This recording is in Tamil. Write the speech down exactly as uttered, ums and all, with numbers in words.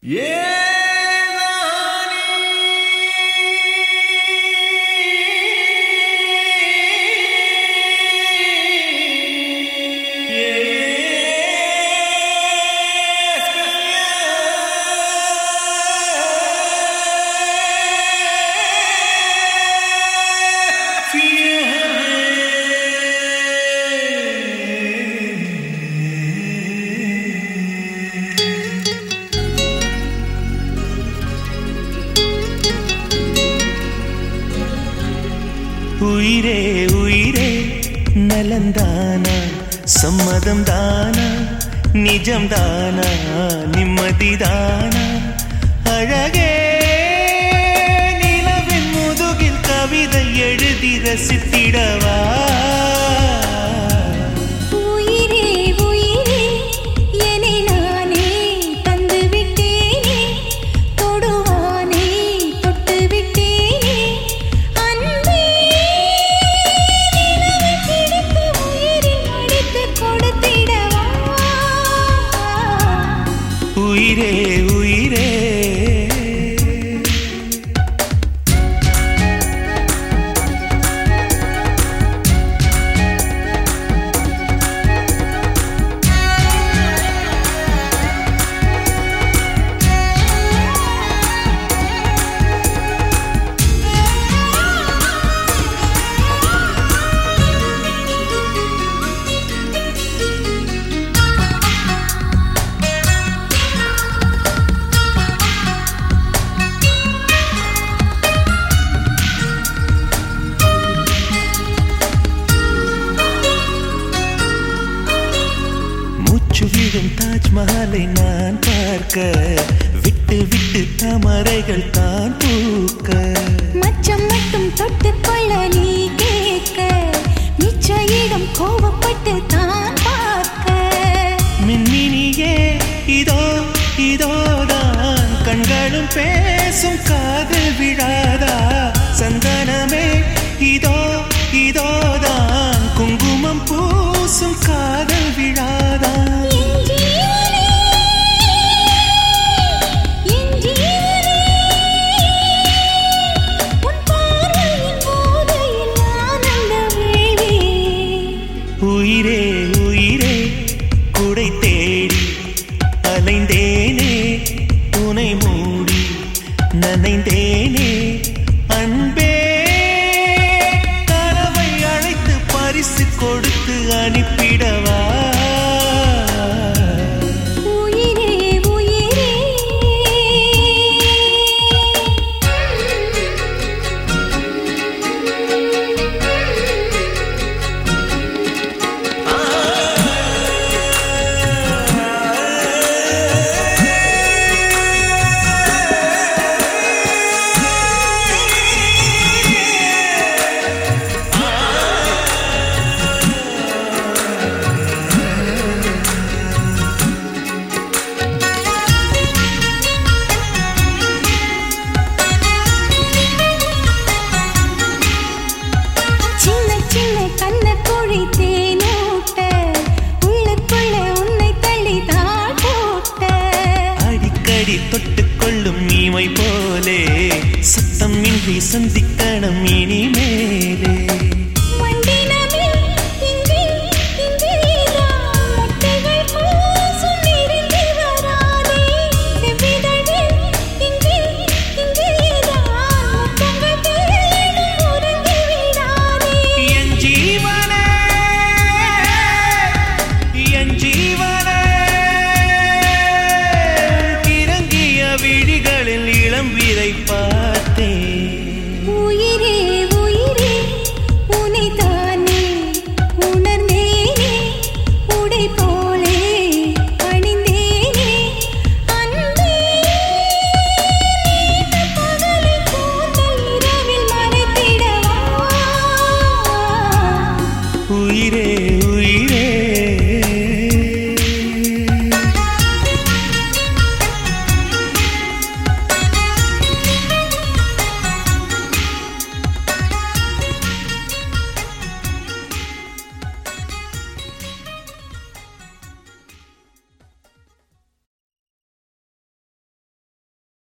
உயிரே உயிரே நலந்தானா சம்மதம் தானா நிஜம் தானா நிம்மதி தானா அழகே நிலவின் முதுகில் கவிதை எழுதி ரசித்திடவா உயிரே உயிரே விடும் தாஜ்மஹாலை நான் பார்க்க விட்டு விட்டு தாமரைகள் தான் பூக்க மச்சம் மட்டும் தொட்டுக்கொள்ள நீ கேட்க மிச்ச இடம் கோவப்பட்டு தான் பார்க்க மின்மினியே இதோ இதோதான் கண்களும் பேசும் காதல் விழாதா சந்தனமே இதோ இதோதான் குங்குமம் பூசும் காதல் விழாதா உயிரே உயிரே குடை தேடி அலைந்தேனே துணை மூடி நனைந்தேனே அன்பே கனவை அழைத்து பரிசு கொடுத்து அனுப்பிடவா தொட்டுக்கொள்ளும் நீமை போலே சத்தம் இன்றி சந்திக்கணும் இனிமேலே